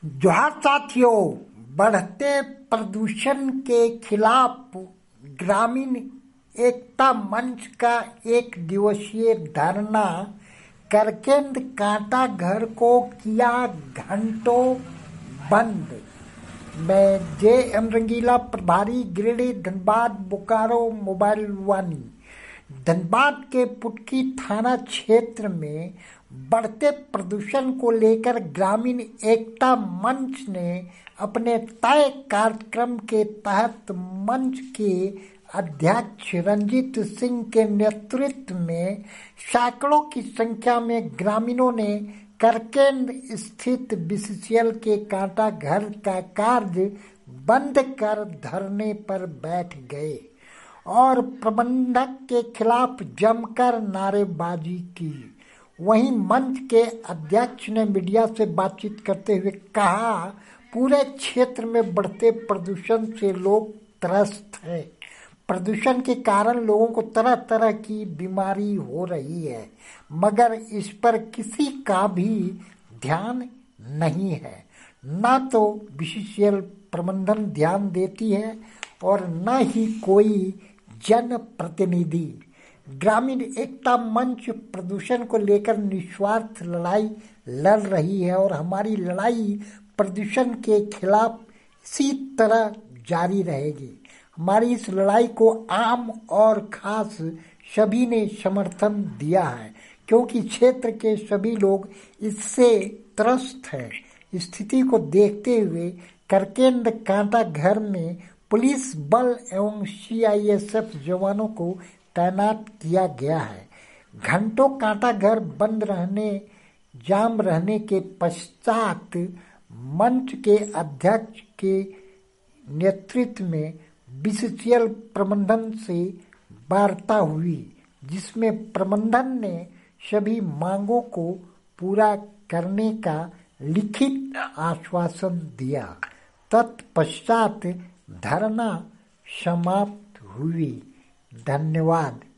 जोहार साथियों, बढ़ते प्रदूषण के खिलाफ ग्रामीण एकता मंच का एक दिवसीय धरना करकेंद कांटा घर को किया घंटों बंद। मैं जे.एम. रंगीला, प्रभारी गिरिडीह, धनबाद, बोकारो, मोबाइल वानी। धनबाद के पुटकी थाना क्षेत्र में बढ़ते प्रदूषण को लेकर ग्रामीण एकता मंच ने अपने तय कार्यक्रम के तहत मंच के अध्यक्ष रंजीत सिंह के नेतृत्व में सैकड़ों की संख्या में ग्रामीणों ने करकेंद स्थित बीसीसीएल के कांटा घर का कार्य बंद कर धरने पर बैठ गए और प्रबंधक के खिलाफ जमकर नारेबाजी की। वहीं मंच के अध्यक्ष ने मीडिया से बातचीत करते हुए कहा, पूरे क्षेत्र में बढ़ते प्रदूषण से लोग त्रस्त हैं। प्रदूषण के कारण लोगों को तरह तरह की बीमारी हो रही है, मगर इस पर किसी का भी ध्यान नहीं है। न तो बीसीसीएल प्रबंधन ध्यान देती है और न ही कोई जनप्रतिनिधि। ग्रामीण एकता मंच प्रदूषण को लेकर निस्वार्थ लड़ाई लड़ रही है और हमारी लड़ाई प्रदूषण के खिलाफ इसी तरह जारी रहेगी। हमारी इस लड़ाई को आम और खास सभी ने समर्थन दिया है, क्योंकि क्षेत्र के सभी लोग इससे त्रस्त हैं। स्थिति को देखते हुए करकेंद कांटा घर में पुलिस बल एवं सीआईएसएफ जवानों को तैनात किया गया है। घंटों कांटा घर बंद रहने जाम रहने के पश्चात मंच के अध्यक्ष के नेतृत्व में बीसीसीएल प्रबंधन से वार्ता हुई, जिसमें प्रबंधन ने सभी मांगों को पूरा करने का लिखित आश्वासन दिया। तत्पश्चात धरना समाप्त हुई। धन्यवाद।